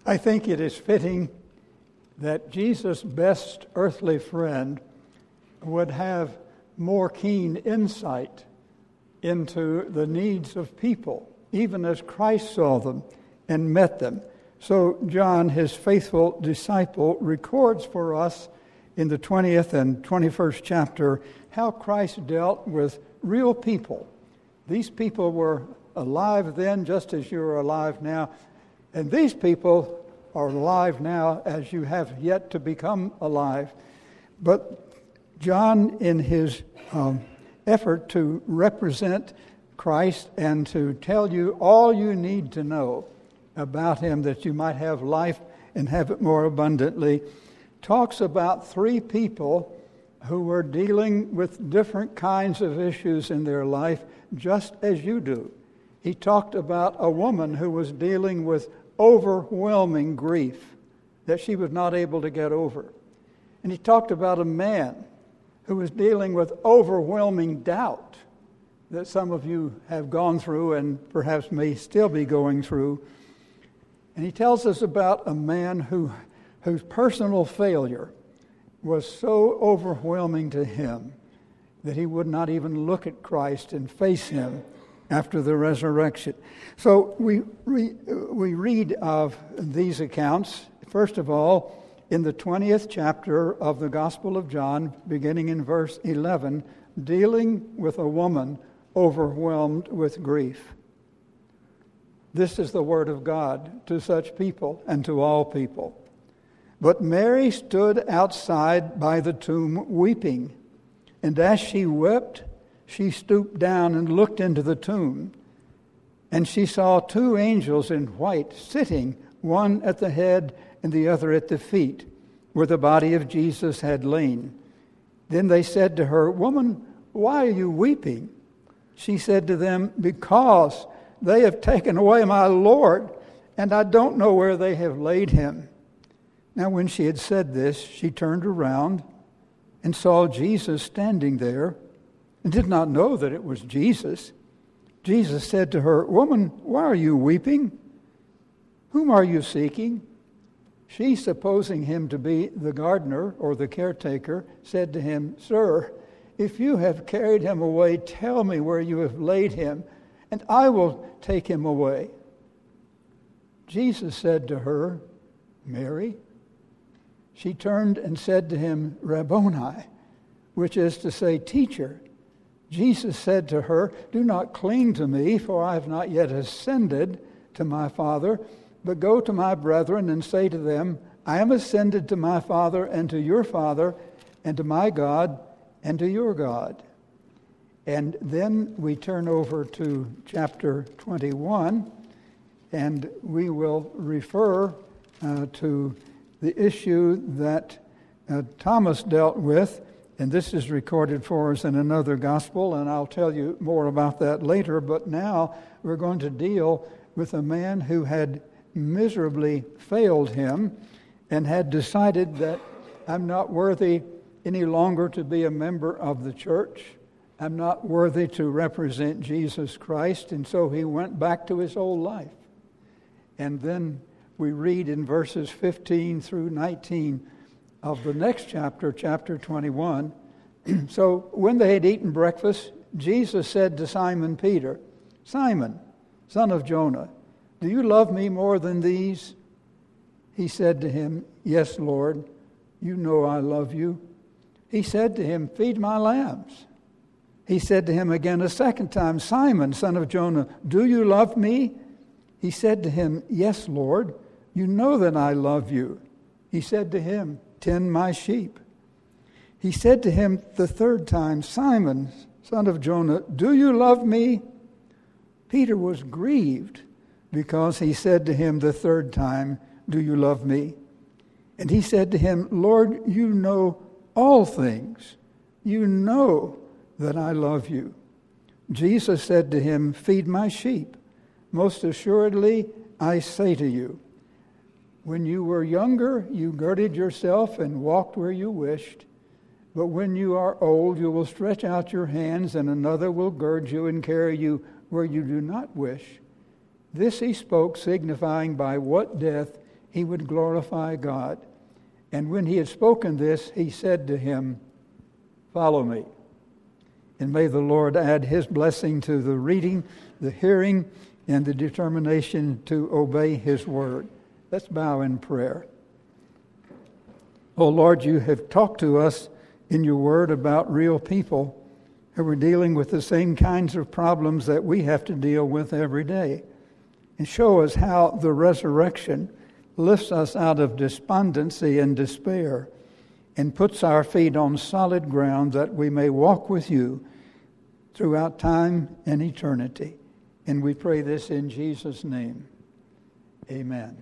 I think it is fitting that Jesus' best earthly friend would have more keen insight into the needs of people, even as Christ saw them and met them. So John, his faithful disciple, records for us in the 20th and 21st chapter how Christ dealt with real people. These people were alive then just as you are alive now, and these people are alive now as you have yet to become alive. But John, in his effort to represent Christ and to tell you all you need to know about him that you might have life and have it more abundantly, talks about three people who were dealing with different kinds of issues in their life just as you do. He talked about a woman who was dealing with overwhelming grief that she was not able to get over. And he talked about a man who was dealing with overwhelming doubt that some of you have gone through and perhaps may still be going through. And he tells us about a man whose personal failure was so overwhelming to him that he would not even look at Christ and face him after the resurrection. So we read of these accounts, first of all, in the 20th chapter of the Gospel of John, beginning in verse 11, dealing with a woman overwhelmed with grief. This is the word of God to such people and to all people. But Mary stood outside by the tomb weeping, and as she wept, she stooped down and looked into the tomb, and she saw two angels in white sitting, one at the head and the other at the feet, where the body of Jesus had lain. Then they said to her, "Woman, why are you weeping?" She said to them, "Because they have taken away my Lord, and I don't know where they have laid him." Now when she had said this, she turned around and saw Jesus standing there, and did not know that it was Jesus. Jesus said to her, "Woman, why are you weeping? Whom are you seeking?" She, supposing him to be the gardener or the caretaker, said to him, "Sir, if you have carried him away, tell me where you have laid him, and I will take him away." Jesus said to her, "Mary." She turned and said to him, "Rabboni," which is to say, "Teacher." Jesus said to her, "Do not cling to me, for I have not yet ascended to my Father, but go to my brethren and say to them, I am ascended to my Father and to your Father, and to my God and to your God." And then we turn over to chapter 21, and we will refer to the issue that Thomas dealt with. And this is recorded for us in another gospel, and I'll tell you more about that later. But now we're going to deal with a man who had miserably failed him and had decided that I'm not worthy any longer to be a member of the church. I'm not worthy to represent Jesus Christ. And so he went back to his old life. And then we read in verses 15 through 19 of the next chapter, chapter 21. So when they had eaten breakfast, Jesus said to Simon Peter, "Simon, son of Jonah, do you love me more than these?" He said to him, "Yes, Lord, you know I love you." He said to him, "Feed my lambs." He said to him again a second time, "Simon, son of Jonah, do you love me?" He said to him, "Yes, Lord, you know that I love you." He said to him, "Tend my sheep." He said to him the third time, "Simon, son of Jonah, do you love me?" Peter was grieved because he said to him the third time, "Do you love me?" And he said to him, "Lord, you know all things. You know that I love you." Jesus said to him, "Feed my sheep. Most assuredly, I say to you, when you were younger, you girded yourself and walked where you wished. But when you are old, you will stretch out your hands, and another will gird you and carry you where you do not wish." This he spoke, signifying by what death he would glorify God. And when he had spoken this, he said to him, "Follow me." And may the Lord add his blessing to the reading, the hearing, and the determination to obey his word. Let's bow in prayer. Oh Lord, you have talked to us in your word about real people who are dealing with the same kinds of problems that we have to deal with every day. And show us how the resurrection lifts us out of despondency and despair and puts our feet on solid ground that we may walk with you throughout time and eternity. And we pray this in Jesus' name. Amen.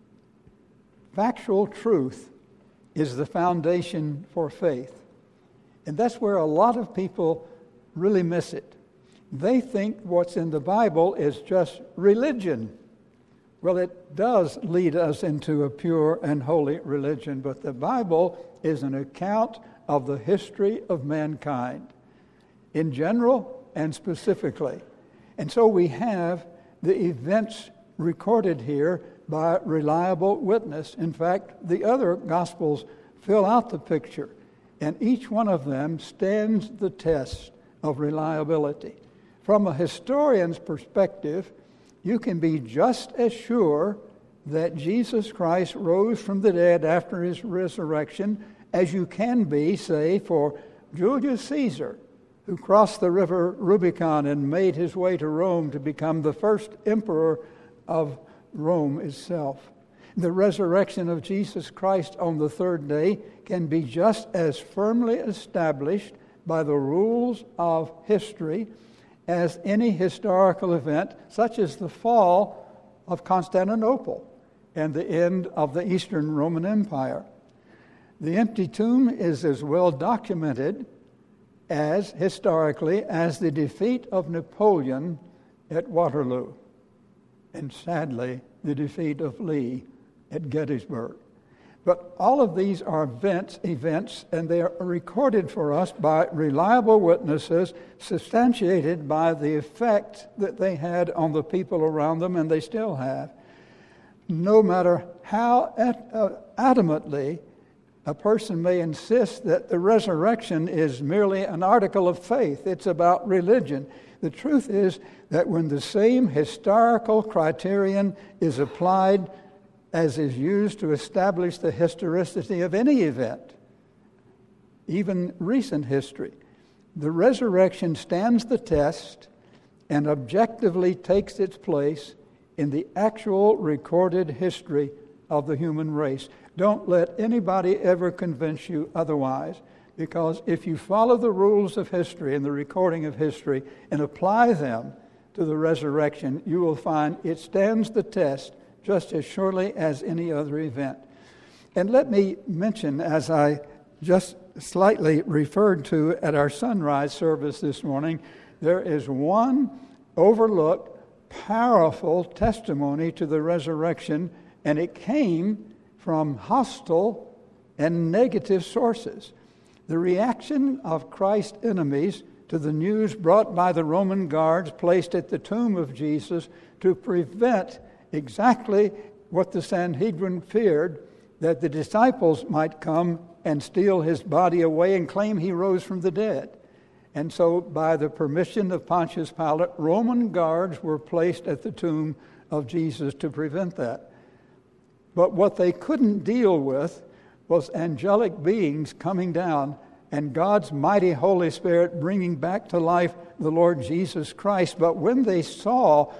Factual truth is the foundation for faith. And that's where a lot of people really miss it. They think what's in the Bible is just religion. Well, it does lead us into a pure and holy religion, but the Bible is an account of the history of mankind in general and specifically. And so we have the events recorded here by reliable witness. In fact, the other Gospels fill out the picture, and each one of them stands the test of reliability. From a historian's perspective, you can be just as sure that Jesus Christ rose from the dead after his resurrection as you can be, say, for Julius Caesar, who crossed the river Rubicon and made his way to Rome to become the first emperor of Rome itself. The resurrection of Jesus Christ on the third day can be just as firmly established by the rules of history as any historical event, such as the fall of Constantinople and the end of the Eastern Roman Empire. The empty tomb is as well documented as historically as the defeat of Napoleon at Waterloo, and sadly, the defeat of Lee at Gettysburg. But all of these are events, and they are recorded for us by reliable witnesses, substantiated by the effect that they had on the people around them, and they still have. No matter how adamantly a person may insist that the resurrection is merely an article of faith, it's about religion. The truth is that when the same historical criterion is applied as is used to establish the historicity of any event, even recent history, the resurrection stands the test and objectively takes its place in the actual recorded history of the human race. Don't let anybody ever convince you otherwise, because if you follow the rules of history and the recording of history and apply them to the resurrection, you will find it stands the test just as surely as any other event. And let me mention, as I just slightly referred to at our sunrise service this morning, there is one overlooked, powerful testimony to the resurrection, and it came from hostile and negative sources. The reaction of Christ's enemies to the news brought by the Roman guards placed at the tomb of Jesus to prevent exactly what the Sanhedrin feared, that the disciples might come and steal his body away and claim he rose from the dead. And so, by the permission of Pontius Pilate, Roman guards were placed at the tomb of Jesus to prevent that. But what they couldn't deal with was angelic beings coming down and God's mighty Holy Spirit bringing back to life the Lord Jesus Christ. But when they felt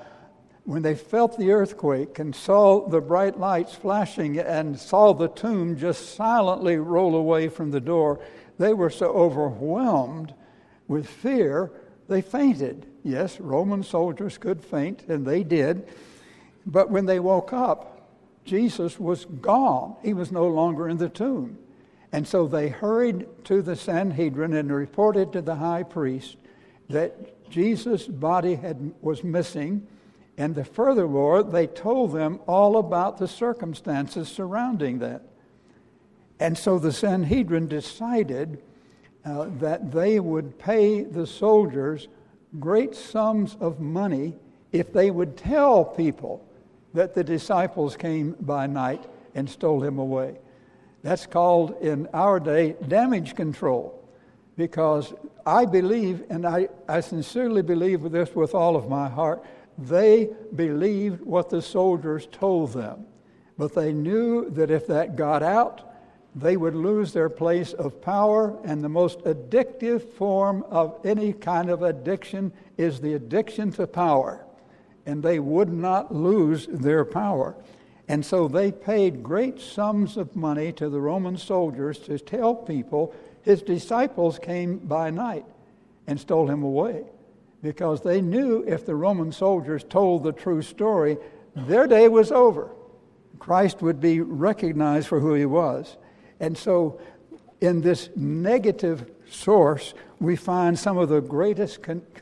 the earthquake and saw the bright lights flashing and saw the tomb just silently roll away from the door, they were so overwhelmed with fear, they fainted. Yes, Roman soldiers could faint, and they did. But when they woke up, Jesus was gone. He was no longer in the tomb. And so they hurried to the Sanhedrin and reported to the high priest that Jesus' body was missing. And furthermore, they told them all about the circumstances surrounding that. And so the Sanhedrin decided that they would pay the soldiers great sums of money if they would tell people that the disciples came by night and stole him away. That's called in our day damage control, because I believe, and I sincerely believe this with all of my heart, they believed what the soldiers told them. But they knew that if that got out, they would lose their place of power, and the most addictive form of any kind of addiction is the addiction to power. And they would not lose their power. And so they paid great sums of money to the Roman soldiers to tell people his disciples came by night and stole him away, because they knew if the Roman soldiers told the true story, their day was over. Christ would be recognized for who he was. And so in this negative source, we find some of the greatest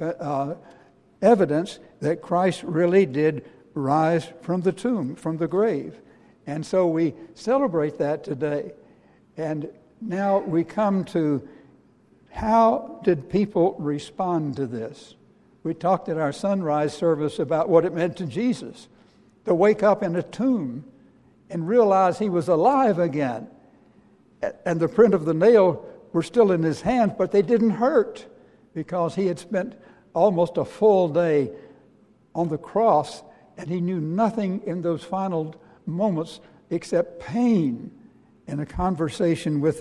evidence that Christ really did rise from the tomb, from the grave. And so we celebrate that today. And now we come to, how did people respond to this? We talked at our sunrise service about what it meant to Jesus to wake up in a tomb and realize he was alive again. And the print of the nail were still in his hands, but they didn't hurt, because he had spent almost a full day on the cross, and he knew nothing in those final moments except pain and a conversation with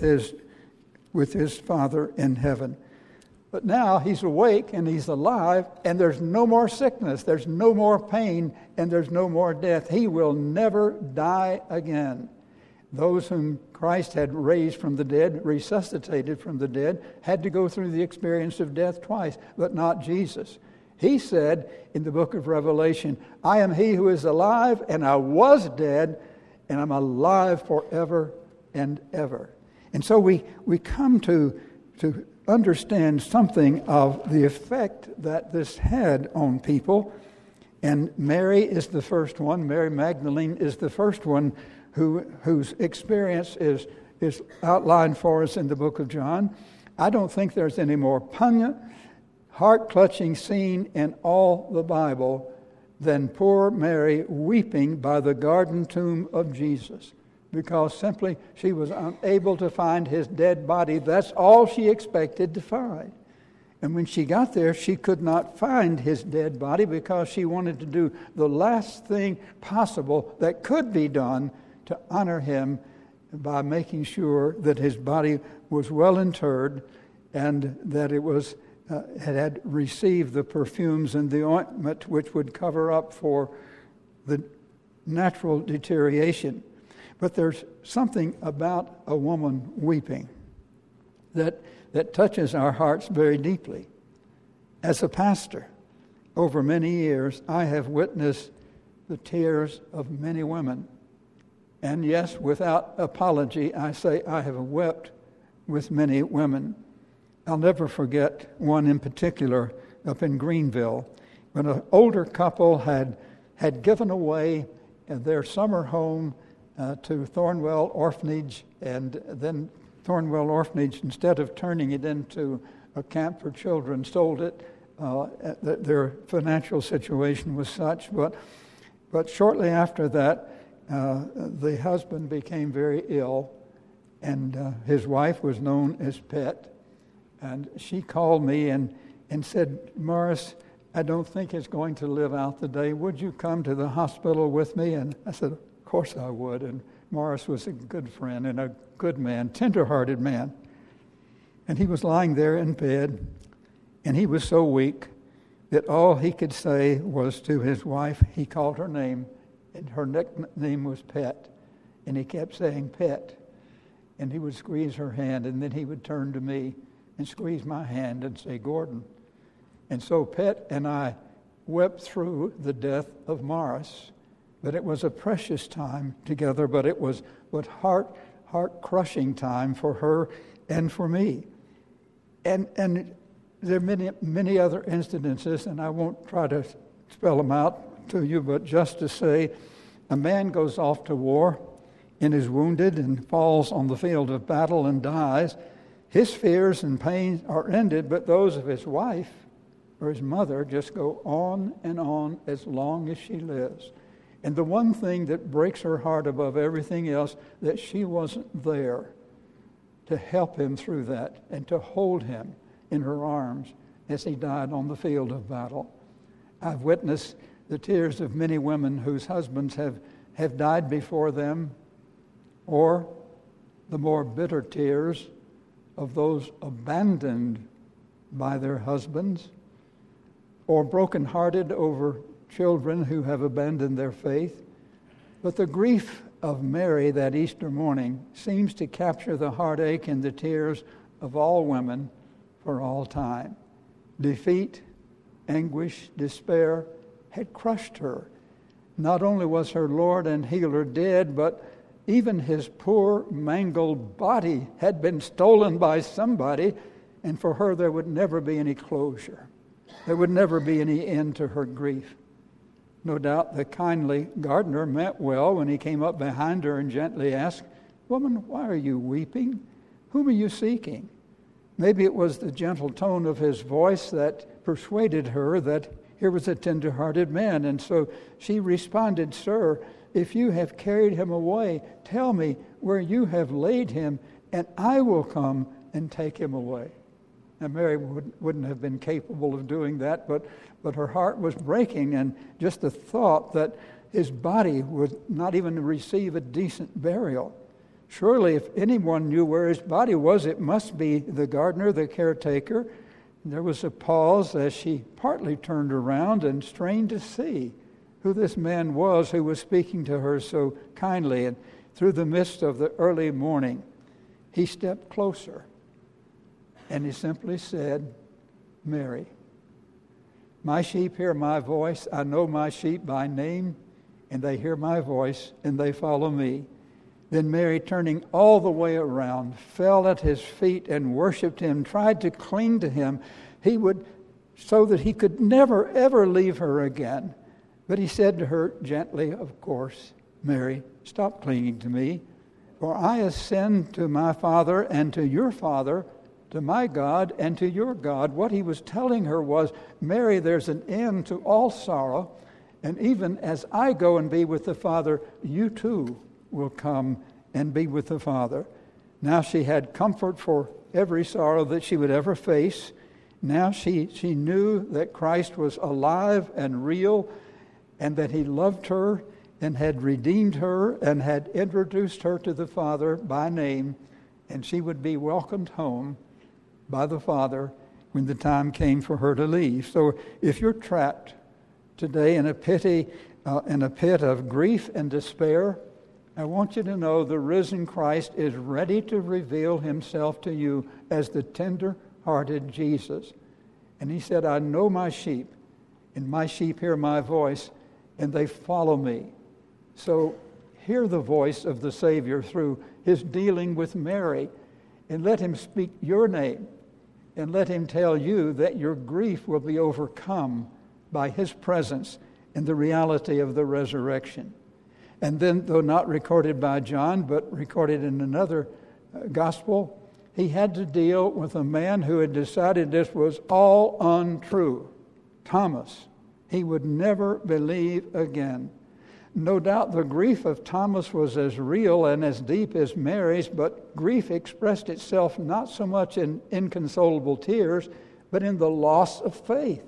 his Father in heaven. But now he's awake and he's alive, and there's no more sickness, there's no more pain, and there's no more death. He will never die again. Those whom Christ had raised from the dead, resuscitated from the dead, had to go through the experience of death twice, but not Jesus. He said in the book of Revelation, I am he who is alive, and I was dead, and I'm alive forever and ever. And so we come to understand something of the effect that this had on people. And Mary is the first one. Mary Magdalene is the first one whose experience is outlined for us in the book of John. I don't think there's any more poignant, heart-clutching scene in all the Bible than poor Mary weeping by the garden tomb of Jesus, because simply she was unable to find his dead body. That's all she expected to find. And when she got there, she could not find his dead body, because she wanted to do the last thing possible that could be done to honor him by making sure that his body was well interred and that it was had received the perfumes and the ointment which would cover up for the natural deterioration. But there's something about a woman weeping that touches our hearts very deeply. As a pastor, over many years, I have witnessed the tears of many women. And yes, without apology, I say I have wept with many women. I'll never forget one in particular up in Greenville, when an older couple had given away their summer home to Thornwell Orphanage, and then Thornwell Orphanage, instead of turning it into a camp for children, sold it. Their financial situation was such, but shortly after that, the husband became very ill, and his wife was known as Pet. And she called me and said, Morris, I don't think it's going to live out the day. Would you come to the hospital with me? And I said, of course I would. And Morris was a good friend and a good man, tender-hearted man. And he was lying there in bed, and he was so weak that all he could say was to his wife, he called her name, and her nickname was Pet. And he kept saying, Pet. And he would squeeze her hand, and then he would turn to me and squeeze my hand and say, Gordon. And so Pet and I wept through the death of Morris. But it was a precious time together, but it was heart-crushing time for her and for me. And there are many other incidences, and I won't try to spell them out to you, but just to say, a man goes off to war and is wounded and falls on the field of battle and dies. His fears and pains are ended, but those of his wife or his mother just go on and on as long as she lives. And the one thing that breaks her heart above everything else, that she wasn't there to help him through that and to hold him in her arms as he died on the field of battle. I've witnessed the tears of many women whose husbands have died before them, or the more bitter tears of those abandoned by their husbands, or brokenhearted over children who have abandoned their faith. But the grief of Mary that Easter morning seems to capture the heartache and the tears of all women for all time. Defeat, anguish, despair had crushed her. Not only was her Lord and healer dead, but even his poor, mangled body had been stolen by somebody, and for her there would never be any closure. There would never be any end to her grief. No doubt the kindly gardener meant well when he came up behind her and gently asked, "Woman, why are you weeping? Whom are you seeking?" Maybe it was the gentle tone of his voice that persuaded her that here was a tender-hearted man. And so she responded, "Sir, if you have carried him away, tell me where you have laid him, and I will come and take him away." Now, Mary wouldn't have been capable of doing that, but her heart was breaking, and just the thought that his body would not even receive a decent burial. Surely, if anyone knew where his body was, it must be the gardener, the caretaker. There was a pause as she partly turned around and strained to see who this man was who was speaking to her so kindly. And through the mist of the early morning, he stepped closer. And he simply said, "Mary, my sheep hear my voice. I know my sheep by name, and they hear my voice, and they follow me." Then Mary, turning all the way around, fell at his feet and worshiped him, tried to cling to him. So that he could never, ever leave her again. But he said to her gently, of course, "Mary, stop clinging to me, for I ascend to my Father and to your Father, to my God and to your God." What he was telling her was, "Mary, there's an end to all sorrow, and even as I go and be with the Father, you too will come and be with the Father." Now she had comfort for every sorrow that she would ever face. Now she knew that Christ was alive and real, and that he loved her and had redeemed her and had introduced her to the Father by name, and she would be welcomed home by the Father when the time came for her to leave. So if you're trapped today in a pit of grief and despair, I want you to know the risen Christ is ready to reveal himself to you as the tender-hearted Jesus. And he said, "I know my sheep, and my sheep hear my voice, and they follow me." So hear the voice of the Savior through his dealing with Mary, and let him speak your name, and let him tell you that your grief will be overcome by his presence and the reality of the resurrection. And then, though not recorded by John, but recorded in another gospel, he had to deal with a man who had decided this was all untrue. Thomas. He would never believe again. No doubt the grief of Thomas was as real and as deep as Mary's, but grief expressed itself not so much in inconsolable tears, but in the loss of faith.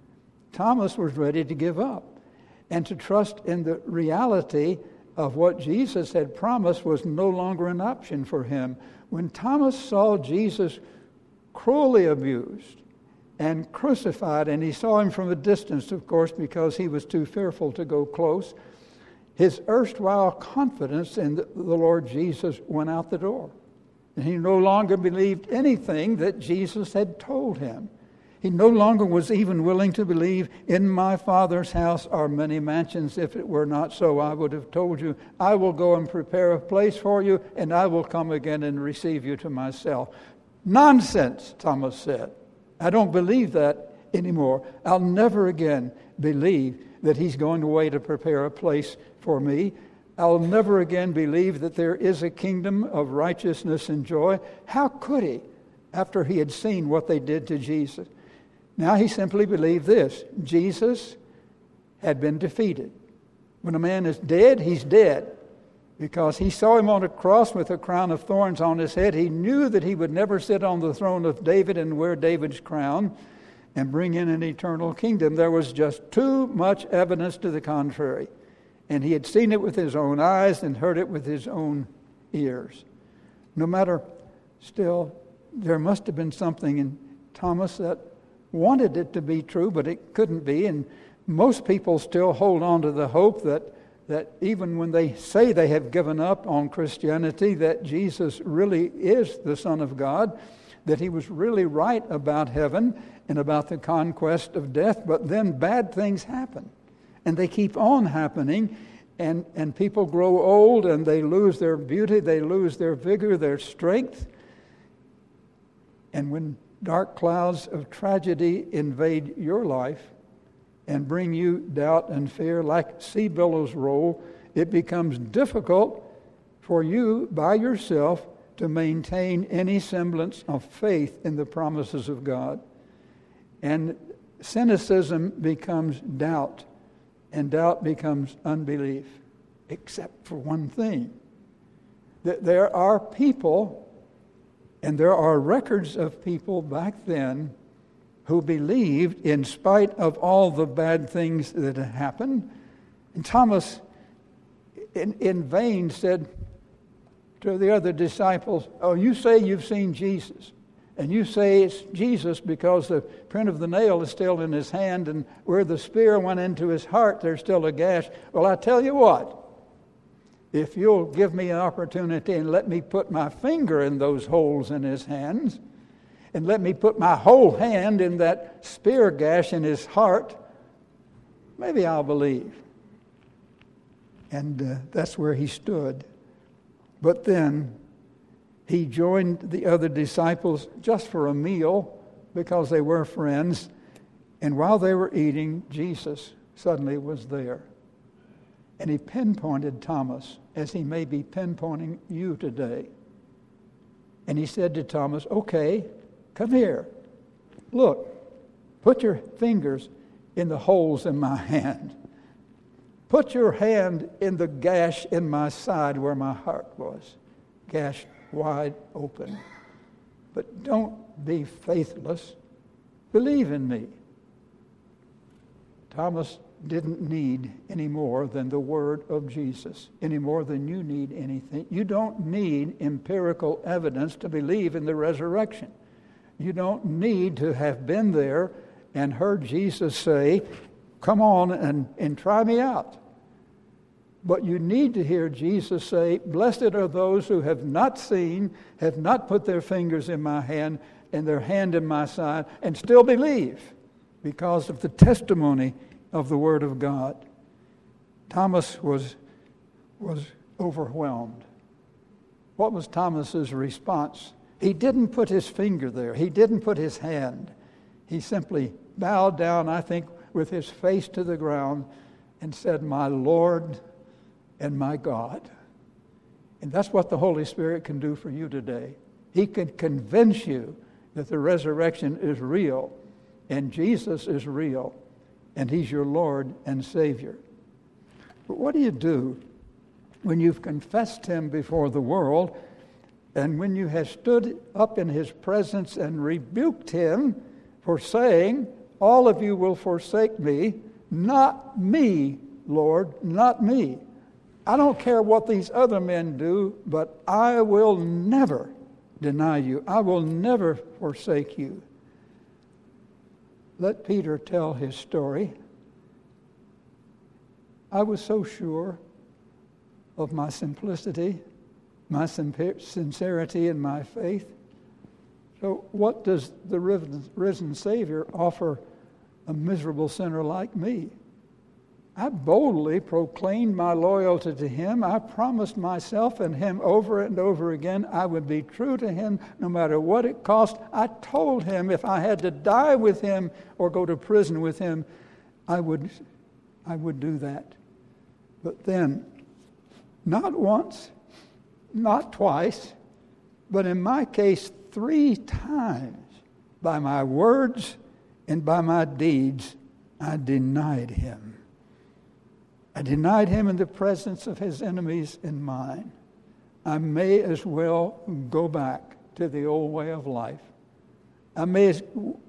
Thomas was ready to give up, and to trust in the reality of what Jesus had promised was no longer an option for him. When Thomas saw Jesus cruelly abused and crucified, and he saw him from a distance, of course, because he was too fearful to go close, his erstwhile confidence in the Lord Jesus went out the door. And he no longer believed anything that Jesus had told him. He no longer was even willing to believe, "In my Father's house are many mansions. If it were not so, I would have told you. I will go and prepare a place for you, and I will come again and receive you to myself." "Nonsense," Thomas said. "I don't believe that anymore. I'll never again believe that he's going away to prepare a place for me. I'll never again believe that there is a kingdom of righteousness and joy." How could he, after he had seen what they did to Jesus? Now he simply believed this: Jesus had been defeated. When a man is dead, he's dead. Because he saw him on a cross with a crown of thorns on his head. He knew that he would never sit on the throne of David and wear David's crown and bring in an eternal kingdom. There was just too much evidence to the contrary. And he had seen it with his own eyes and heard it with his own ears. No matter, still, there must have been something in Thomas that wanted it to be true, but it couldn't be. And most people still hold on to the hope that even when they say they have given up on Christianity, that Jesus really is the Son of God, that he was really right about heaven and about the conquest of death, but then bad things happen. And they keep on happening, and people grow old, and they lose their beauty, they lose their vigor, their strength. And when dark clouds of tragedy invade your life, and bring you doubt and fear like sea billows roll, it becomes difficult for you by yourself to maintain any semblance of faith in the promises of God. And cynicism becomes doubt, and doubt becomes unbelief, except for one thing. That there are people, and there are records of people back then who believed in spite of all the bad things that had happened. And Thomas, in vain, said to the other disciples, "Oh, you say you've seen Jesus, and you say it's Jesus because the print of the nail is still in his hand, and where the spear went into his heart, there's still a gash. Well, I tell you what, if you'll give me an opportunity and let me put my finger in those holes in his hands, and let me put my whole hand in that spear gash in his heart, maybe I'll believe." And that's where he stood. But then he joined the other disciples just for a meal because they were friends. And while they were eating, Jesus suddenly was there. And he pinpointed Thomas as he may be pinpointing you today. And he said to Thomas, "Okay, come here. Look, put your fingers in the holes in my hand. Put your hand in the gash in my side where my heart was, gashed wide open. But don't be faithless. Believe in me." Thomas didn't need any more than the word of Jesus, any more than you need anything. You don't need empirical evidence to believe in the resurrection. You don't need to have been there and heard Jesus say, "Come on and try me out." But you need to hear Jesus say, "Blessed are those who have not seen, have not put their fingers in my hand and their hand in my side, and still believe because of the testimony of the Word of God." Thomas was overwhelmed. What was Thomas's response? He didn't put his finger there. He didn't put his hand. He simply bowed down, I think, with his face to the ground and said, "My Lord and my God." And that's what the Holy Spirit can do for you today. He can convince you that the resurrection is real and Jesus is real and he's your Lord and Savior. But what do you do when you've confessed him before the world and when you have stood up in his presence and rebuked him for saying, "All of you will forsake me, not me, Lord, not me. I don't care what these other men do, but I will never deny you. I will never forsake you." Let Peter tell his story. "I was so sure of my simplicity, my sincerity in my faith. So what does the risen Savior offer a miserable sinner like me? I boldly proclaimed my loyalty to him. I promised myself and him over and over again I would be true to him no matter what it cost. I told him if I had to die with him or go to prison with him, I would do that. But then, not once, not twice, but in my case 3 times, by my words and by my deeds, I denied him. I denied him in the presence of his enemies and mine. I may as well go back to the old way of life. I may as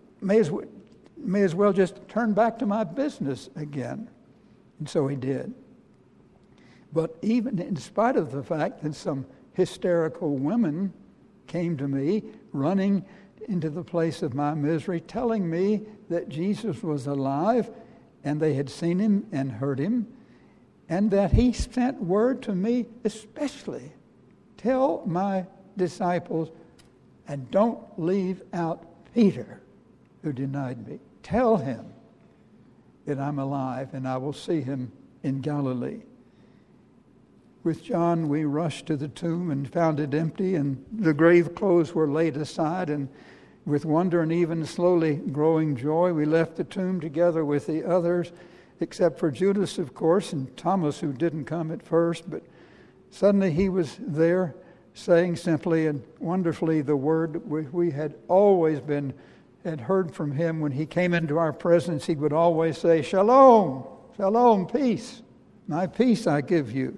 well just turn back to my business again. And so he did. But even in spite of the fact that some hysterical women came to me, running into the place of my misery, telling me that Jesus was alive and they had seen him and heard him, and that he sent word to me especially, tell my disciples, and don't leave out Peter, who denied me. Tell him that I'm alive and I will see him in Galilee. With John, we rushed to the tomb and found it empty, and the grave clothes were laid aside, and with wonder and even slowly growing joy, we left the tomb together with the others, except for Judas, of course, and Thomas, who didn't come at first, but suddenly he was there, saying simply and wonderfully the word we had heard from him. When he came into our presence, he would always say, "Shalom, shalom, peace. My peace I give you."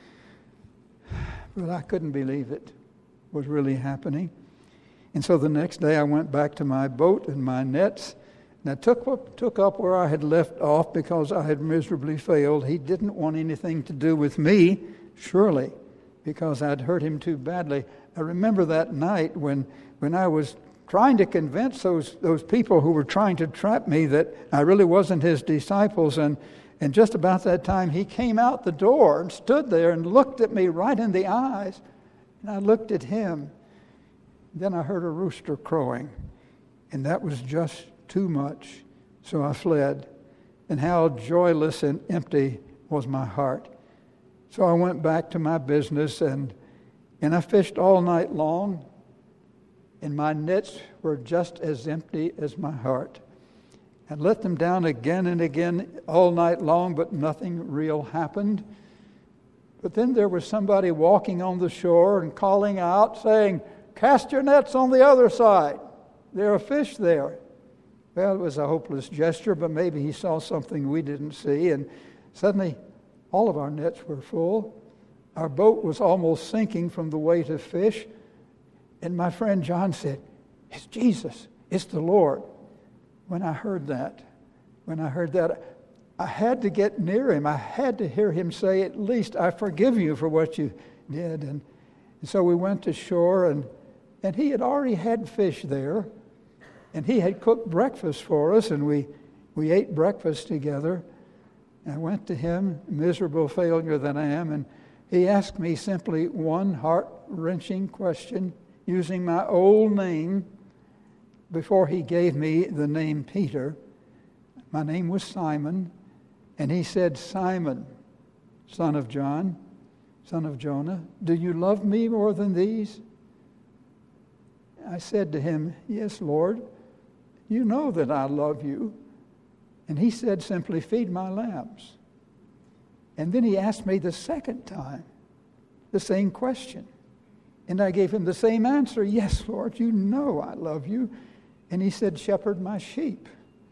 But I couldn't believe it was really happening. And so the next day I went back to my boat and my nets, and I took up where I had left off because I had miserably failed. He didn't want anything to do with me, surely, because I'd hurt him too badly. I remember that night when I was trying to convince those people who were trying to trap me that I really wasn't his disciples, and just about that time he came out the door and stood there and looked at me right in the eyes, and I looked at him. Then I heard a rooster crowing, and that was just too much, so I fled. And how joyless and empty was my heart. So I went back to my business, and I fished all night long, and my nets were just as empty as my heart. I let them down again and again all night long, but nothing real happened. But then there was somebody walking on the shore and calling out, saying, "Cast your nets on the other side. There are fish there." Well, it was a hopeless gesture, but maybe he saw something we didn't see, and suddenly all of our nets were full. Our boat was almost sinking from the weight of fish, and my friend John said, "It's Jesus. It's the Lord." When I heard that, I had to get near him. I had to hear him say, at least, "I forgive you for what you did." And so we went to shore, and he had already had fish there, and he had cooked breakfast for us, and we ate breakfast together. And I went to him, miserable failure that I am, and he asked me simply one heart-wrenching question, using my old name before he gave me the name Peter. My name was Simon, and he said, "Simon, son of John, son of Jonah, do you love me more than these?" I said to him, "Yes, Lord, you know that I love you." And he said simply, "Feed my lambs." And then he asked me the second time the same question. And I gave him the same answer, "Yes, Lord, you know I love you." And he said, "Shepherd my sheep."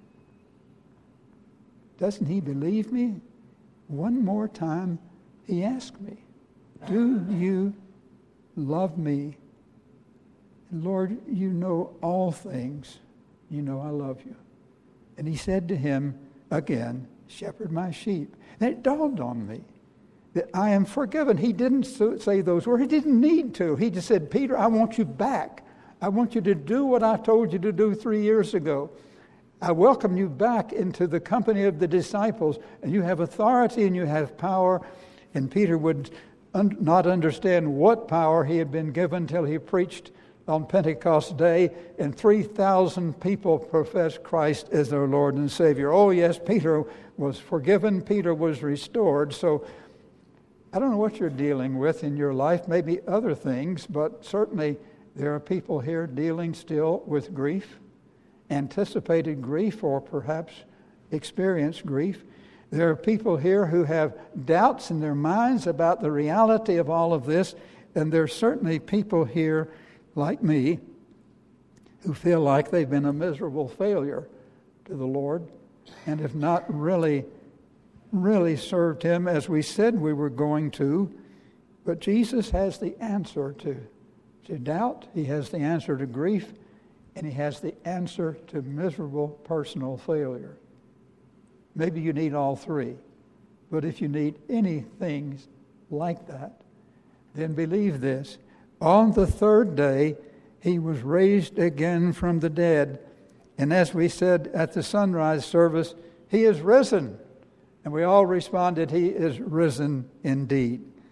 Doesn't he believe me? One more time he asked me, "Do you love me?" "Lord, you know all things. You know I love you." And he said to him again, "Shepherd my sheep." And it dawned on me that I am forgiven. He didn't say those words. He didn't need to. He just said, "Peter, I want you back. I want you to do what I told you to do 3 years ago. I welcome you back into the company of the disciples, and you have authority and you have power." And Peter would not understand what power he had been given till he preached on Pentecost Day, and 3,000 people professed Christ as their Lord and Savior. Oh yes, Peter was forgiven, Peter was restored. So I don't know what you're dealing with in your life, maybe other things, but certainly there are people here dealing still with grief, anticipated grief, or perhaps experienced grief. There are people here who have doubts in their minds about the reality of all of this, and there are certainly people here like me who feel like they've been a miserable failure to the Lord and have not really really served him as we said we were going to, but Jesus has the answer to doubt, he has the answer to grief, and he has the answer to miserable personal failure. Maybe you need all three, but if you need anything like that, then believe this. On the third day, he was raised again from the dead. And as we said at the sunrise service, he is risen. And we all responded, he is risen indeed.